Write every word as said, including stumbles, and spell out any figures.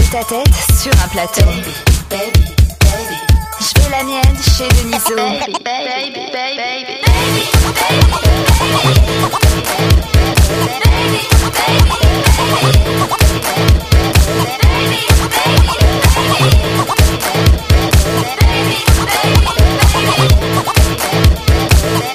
ta tête sur un plateau. Je fais la mienne chez Deniso.